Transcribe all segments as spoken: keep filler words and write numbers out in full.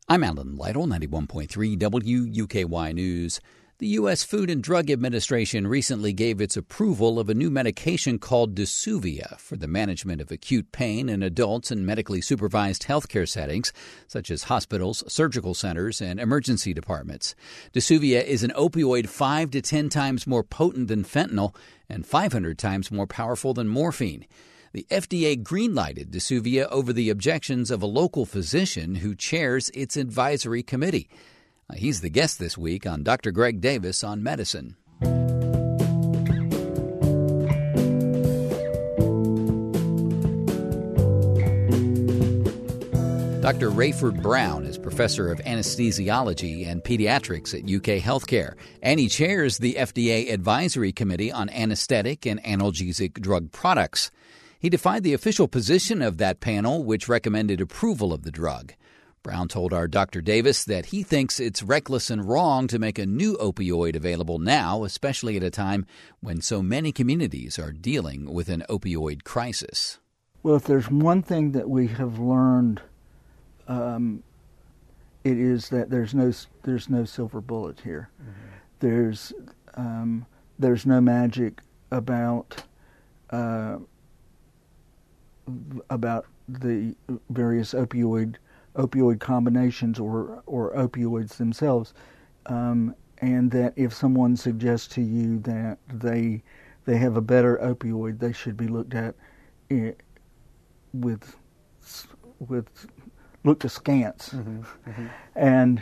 I'm Alan Lytle, ninety-one point three W U K Y News. The U S Food and Drug Administration recently gave its approval of a new medication called Disuvia for the management of acute pain in adults in medically supervised healthcare settings, such as hospitals, surgical centers, and emergency departments. Disuvia is an opioid five to ten times more potent than fentanyl and five hundred times more powerful than morphine. The F D A green-lighted Disuvia over the objections of a local physician who chairs its advisory committee. He's the guest this week on Doctor Greg Davis on Medicine. Doctor Rayford Brown is professor of anesthesiology and pediatrics at U K Healthcare, and he chairs the F D A Advisory Committee on Anesthetic and Analgesic Drug Products. He defied the official position of that panel, which recommended approval of the drug. Brown told our Doctor Davis that he thinks it's reckless and wrong to make a new opioid available now, especially at a time when so many communities are dealing with an opioid crisis. Well, if there's one thing that we have learned, um, it is that there's no there's no silver bullet here. Mm-hmm. There's um, there's no magic about uh, about the various opioid opioid combinations or or opioids themselves, um, and that if someone suggests to you that they they have a better opioid, they should be looked at it with with looked askance, mm-hmm, mm-hmm. and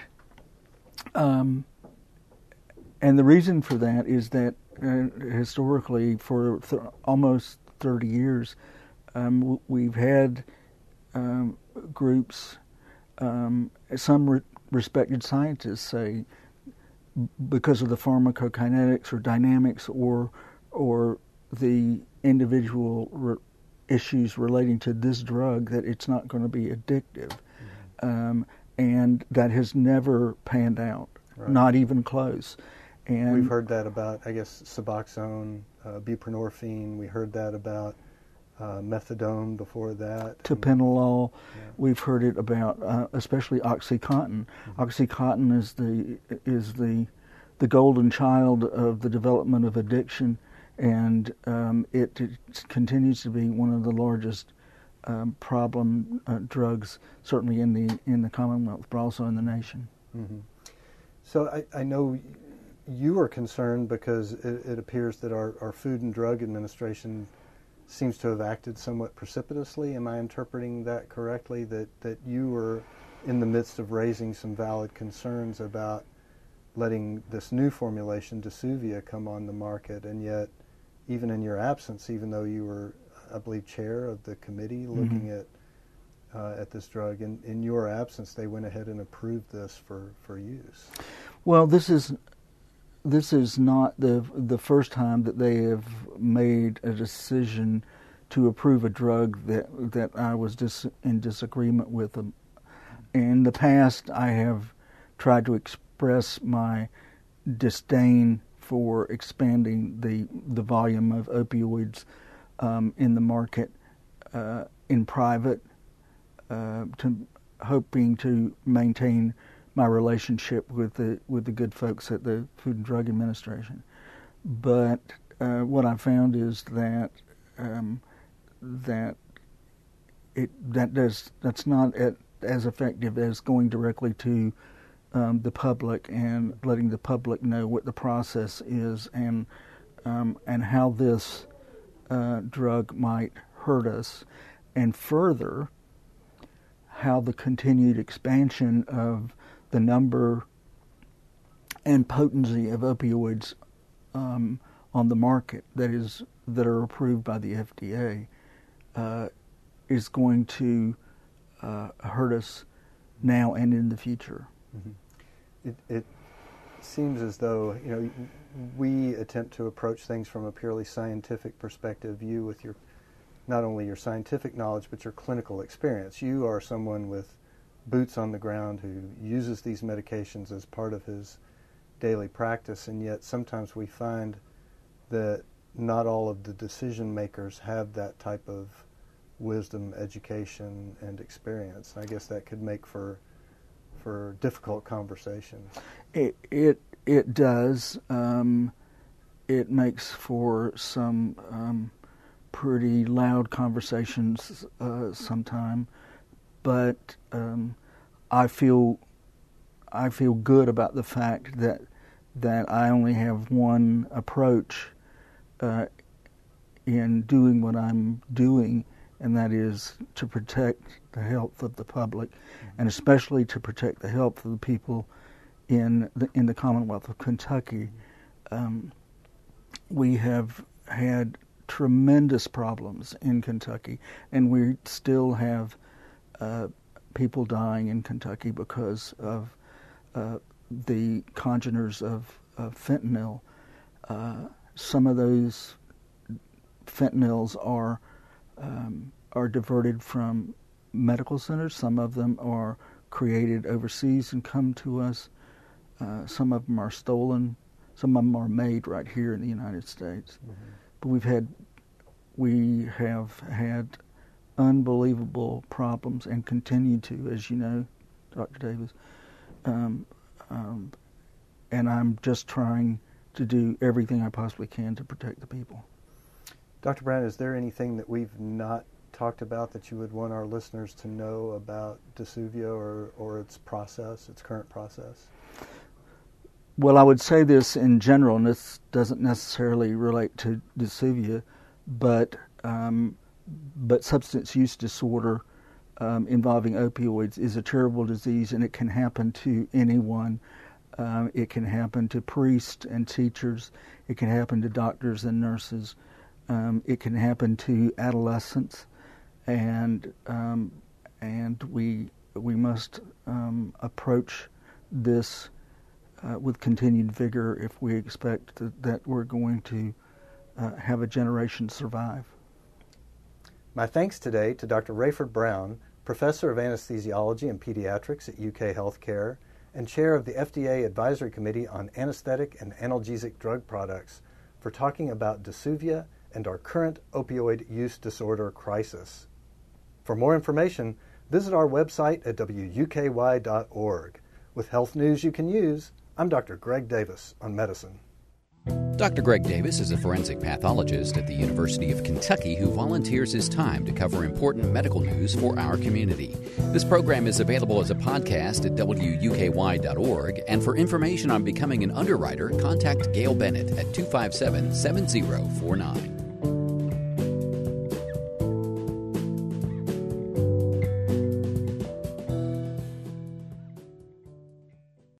um, and the reason for that is that uh, historically, for th- almost thirty years. Um, we've had um, groups, um, some re- respected scientists say, because of the pharmacokinetics or dynamics or or the individual re- issues relating to this drug, that it's not going to be addictive. Mm-hmm. Um, and that has never panned out, right. Not even close. And we've heard that about, I guess, Suboxone, uh, buprenorphine. We heard that about Uh, methadone before that. Tapentolol. Yeah. We've heard it about, uh, especially OxyContin. Mm-hmm. OxyContin is the is the the golden child of the development of addiction, and um, it, it continues to be one of the largest um, problem uh, drugs, certainly in the in the Commonwealth, but also in the nation. Mm-hmm. So I, I know you are concerned because it, it appears that our, our Food and Drug Administration seems to have acted somewhat precipitously. Am I interpreting that correctly, that, that you were in the midst of raising some valid concerns about letting this new formulation, Disuvia, come on the market, and yet, even in your absence, even though you were, I believe, chair of the committee looking mm-hmm. at uh, at this drug, in, in your absence, they went ahead and approved this for, for use? Well, this is This is not the the first time that they have made a decision to approve a drug that that I was dis, in disagreement with them. In the past, I have tried to express my disdain for expanding the the volume of opioids um, in the market uh, in private, uh, to hoping to maintain my relationship with the with the good folks at the Food and Drug Administration. But uh, what I found is that um, that it that does that's not at, as effective as going directly to um, the public and letting the public know what the process is and um, and how this uh, drug might hurt us, and further how the continued expansion of the number and potency of opioids um, on the market that is that are approved by the F D A uh, is going to uh, hurt us now and in the future. Mm-hmm. It, it seems as though you know we attempt to approach things from a purely scientific perspective. You, with your not only your scientific knowledge but your clinical experience, you are someone with boots on the ground who uses these medications as part of his daily practice, and yet sometimes we find that not all of the decision makers have that type of wisdom, education, and experience. I guess that could make for for difficult conversations. It it, it does. Um, it makes for some um, pretty loud conversations uh, sometime, but um, I feel I feel good about the fact that that I only have one approach uh, in doing what I'm doing, and that is to protect the health of the public, mm-hmm. and especially to protect the health of the people in the, in the Commonwealth of Kentucky. Um, we have had tremendous problems in Kentucky, and we still have uh, people dying in Kentucky because of uh, the congeners of, of fentanyl. Uh, some of those fentanyls are um, are diverted from medical centers. Some of them are created overseas and come to us. Uh, some of them are stolen. Some of them are made right here in the United States. Mm-hmm. But we've had, we have had unbelievable problems and continue to, as you know, Doctor Davis. Um, um, and I'm just trying to do everything I possibly can to protect the people. Doctor Brown, is there anything that we've not talked about that you would want our listeners to know about DeSuvio or, or its process, its current process? Well, I would say this in general, and this doesn't necessarily relate to DeSuvio, but um, but substance use disorder um, involving opioids is a terrible disease, and it can happen to anyone. Um, it can happen to priests and teachers. It can happen to doctors and nurses. Um, it can happen to adolescents, and um, and we we must um, approach this uh, with continued vigor if we expect that, that we're going to uh, have a generation survive. My thanks today to Doctor Rayford Brown, Professor of Anesthesiology and Pediatrics at U K Healthcare and Chair of the F D A Advisory Committee on Anesthetic and Analgesic Drug Products, for talking about DeSuvio and our current opioid use disorder crisis. For more information, visit our website at W U K Y dot org. With health news you can use, I'm Doctor Greg Davis on medicine. Doctor Greg Davis is a forensic pathologist at the University of Kentucky who volunteers his time to cover important medical news for our community. This program is available as a podcast at W U K Y dot org, and for information on becoming an underwriter, contact Gail Bennett at two five seven, seven zero four nine.